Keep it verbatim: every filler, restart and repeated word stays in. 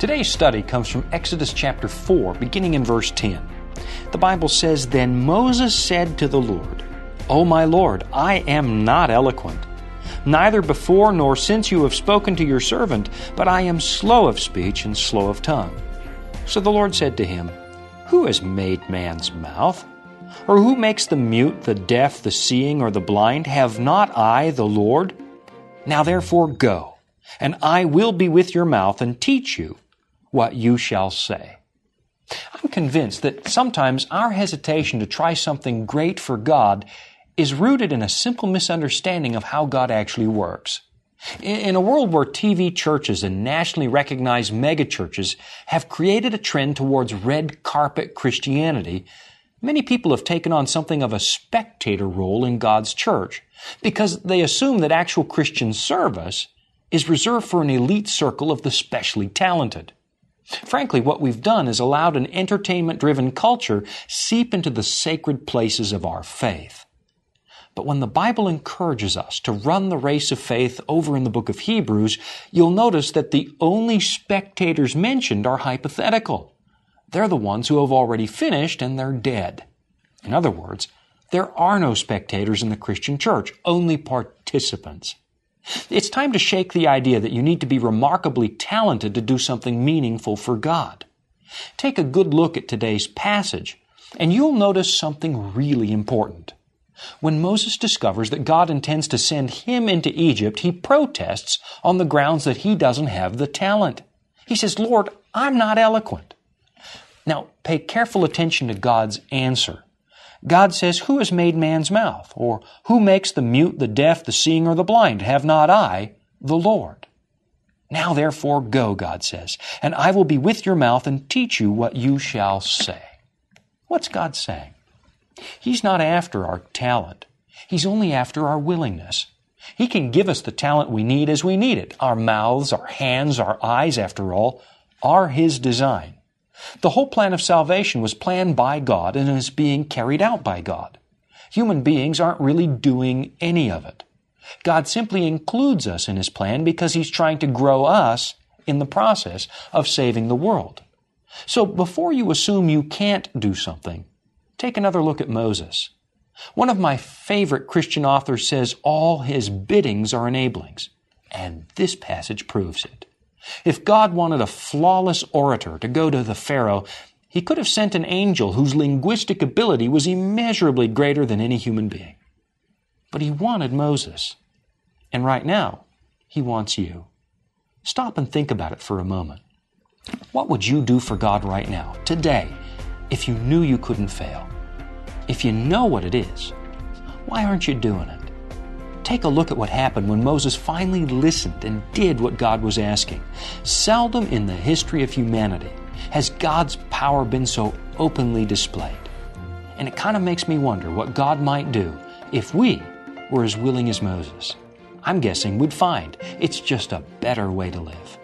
Today's study comes from Exodus chapter four, beginning in verse ten. The Bible says, "Then Moses said to the Lord, O my Lord, I am not eloquent, neither before nor since you have spoken to your servant, but I am slow of speech and slow of tongue." So the Lord said to him, "Who has made man's mouth? Or who makes the mute, the deaf, the seeing, or the blind? Have not I, the Lord? Now therefore go, and I will be with your mouth and teach you what you shall say." I'm convinced that sometimes our hesitation to try something great for God is rooted in a simple misunderstanding of how God actually works. In a world where T V churches and nationally recognized megachurches have created a trend towards red carpet Christianity, many people have taken on something of a spectator role in God's church because they assume that actual Christian service is reserved for an elite circle of the specially talented. Frankly, what we've done is allowed an entertainment-driven culture seep into the sacred places of our faith. But when the Bible encourages us to run the race of faith over in the book of Hebrews, you'll notice that the only spectators mentioned are hypothetical. They're the ones who have already finished and they're dead. In other words, there are no spectators in the Christian church, only participants. It's time to shake the idea that you need to be remarkably talented to do something meaningful for God. Take a good look at today's passage, and you'll notice something really important. When Moses discovers that God intends to send him into Egypt, he protests on the grounds that he doesn't have the talent. He says, "Lord, I'm not eloquent." Now, pay careful attention to God's answer. God says, "Who has made man's mouth? Or who makes the mute, the deaf, the seeing, or the blind? Have not I, the Lord? Now therefore go," God says, "and I will be with your mouth and teach you what you shall say." What's God saying? He's not after our talent. He's only after our willingness. He can give us the talent we need as we need it. Our mouths, our hands, our eyes, after all, are His design. The whole plan of salvation was planned by God and is being carried out by God. Human beings aren't really doing any of it. God simply includes us in His plan because He's trying to grow us in the process of saving the world. So before you assume you can't do something, take another look at Moses. One of my favorite Christian authors says all his biddings are enablings, and this passage proves it. If God wanted a flawless orator to go to the Pharaoh, He could have sent an angel whose linguistic ability was immeasurably greater than any human being. But He wanted Moses. And right now, He wants you. Stop and think about it for a moment. What would you do for God right now, today, if you knew you couldn't fail? If you know what it is, why aren't you doing it? Take a look at what happened when Moses finally listened and did what God was asking. Seldom in the history of humanity has God's power been so openly displayed. And it kind of makes me wonder what God might do if we were as willing as Moses. I'm guessing we'd find it's just a better way to live.